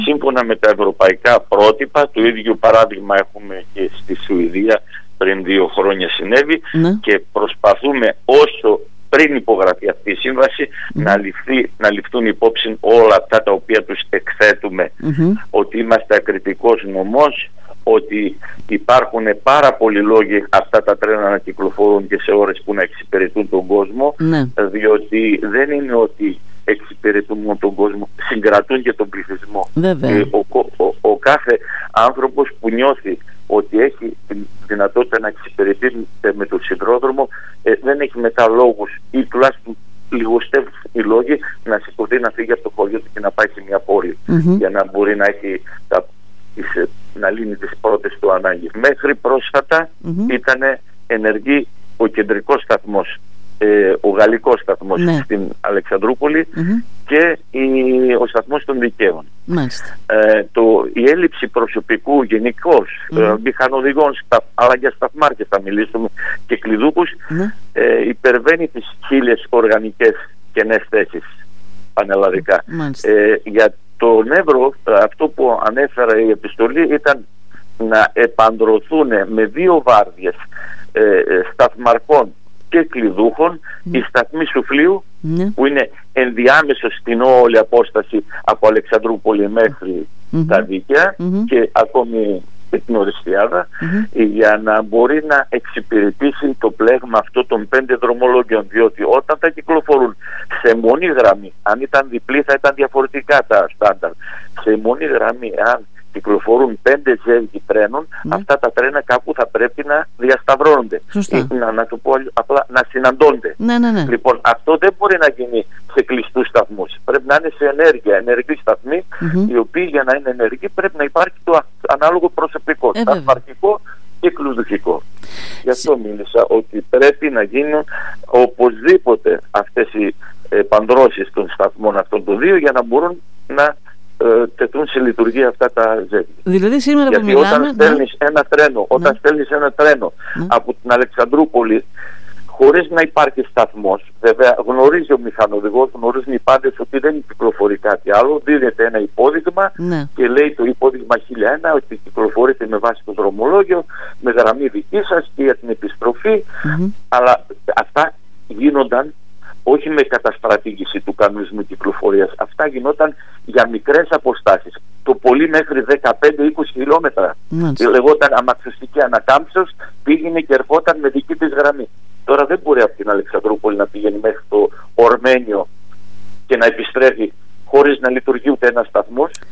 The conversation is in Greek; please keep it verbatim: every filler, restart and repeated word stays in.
σύμφωνα με τα ευρωπαϊκά πρότυπα. Το ίδιο παράδειγμα έχουμε και στη Σουηδία, πριν δύο χρόνια συνέβη, ναι. και προσπαθούμε όσο πριν υπογραφεί αυτή η σύμβαση mm. να, ληφθεί, να ληφθούν υπόψη όλα αυτά τα οποία τους εκθέτουμε, mm-hmm. ότι είμαστε ακριτικός νομός, ότι υπάρχουν πάρα πολλοί λόγοι αυτά τα τρένα να κυκλοφορούν και σε ώρες που να εξυπηρετούν τον κόσμο, ναι. διότι δεν είναι ότι εξυπηρετούν μόνο τον κόσμο, συγκρατούν και τον πληθυσμό. Ε, ο, ο, ο κάθε άνθρωπος που νιώθει ότι έχει τη δυνατότητα να εξυπηρετεί με τον σιδηρόδρομο, ε, δεν έχει μετά λόγους, ή τουλάχιστον λιγοστεύουν οι λόγοι, να σηκωθεί, να φύγει από το χωριό του και να πάει σε μια πόλη, mm-hmm. για να μπορεί να έχει τα, τις, να λύνει τις πρώτες του ανάγκες. Μέχρι πρόσφατα mm-hmm. ήταν ενεργή ο κεντρικός σταθμός, ε, ο γαλλικός σταθμός, ναι. στην Αλεξανδρούπολη, mm-hmm. και η, ο σταθμός των Δικαίων. Ε, το, η έλλειψη προσωπικού γενικώς, mm-hmm. ε, μηχανοδηγών, στα, αλλά για σταθμάρχες θα μιλήσουμε, και κλειδούχους, mm-hmm. ε, υπερβαίνει τις χίλιες οργανικές κενές θέσεις πανελλαδικά. Mm-hmm. Ε, για τον Εύρο, αυτό που ανέφερα η επιστολή ήταν να επαντρωθούν με δύο βάρδιες ε, σταθμαρχών και κλειδούχων mm. οι σταθμοί Σουφλίου, mm. που είναι ενδιάμεσο στην όλη απόσταση από Αλεξανδρούπολη μέχρι mm-hmm. τα Δίκαια mm-hmm. και ακόμη και την Οριστιάδα, mm-hmm. για να μπορεί να εξυπηρετήσει το πλέγμα αυτό των πέντε δρομολόγιων, διότι όταν τα κυκλοφορούν σε μόνη γραμμή, αν ήταν διπλή θα ήταν διαφορετικά τα στάνταρ, σε μόνη γραμμή, αν κυκλοφορούν πέντε ζεύγοι τρένων, ναι. αυτά τα τρένα κάπου θα πρέπει να διασταυρώνονται. Ή, να, να το πω απλά, να συναντώνται. Ναι, ναι, ναι. Λοιπόν, αυτό δεν μπορεί να γίνει σε κλειστούς σταθμούς. Πρέπει να είναι σε ενέργεια, ενεργοί σταθμοί, mm-hmm. οι οποίοι για να είναι ενεργοί πρέπει να υπάρχει το ανάλογο προσωπικό, ε, σταθμαρχικό και κλειδουχικό. Γι' αυτό μίλησα ότι πρέπει να γίνουν οπωσδήποτε αυτές οι επαντρώσεις των σταθμών αυτών των δύο, για να μπορούν να τεθούν σε λειτουργία αυτά τα ζεύγια. Δηλαδή σήμερα Γιατί που μιλάμε, όταν στέλνεις ναι. ένα τρένο, όταν ναι. στέλνεις ένα τρένο ναι. από την Αλεξανδρούπολη, χωρίς να υπάρχει σταθμός, βέβαια γνωρίζει ο μηχανοδηγός, γνωρίζουν οι πάντες ότι δεν κυκλοφορεί κάτι άλλο, δίδεται ένα υπόδειγμα ναι. και λέει το υπόδειγμα χίλια ένα ότι κυκλοφορείται με βάση το δρομολόγιο, με γραμμή δική σας και για την επιστροφή, mm-hmm. αλλά αυτά γίνονταν όχι με καταστρατήγηση του κανονισμού κυκλοφορίας. Αυτά γινόταν για μικρές αποστάσεις. Το πολύ μέχρι δεκαπέντε με είκοσι χιλιόμετρα. Mm. Λεγόταν αμαξοστική ανακάμψεως, πήγαινε και ερχόταν με δική της γραμμή. Τώρα δεν μπορεί από την Αλεξανδρούπολη να πηγαίνει μέχρι το Ορμένιο και να επιστρέφει χωρίς να λειτουργεί ούτε ένας σταθμός.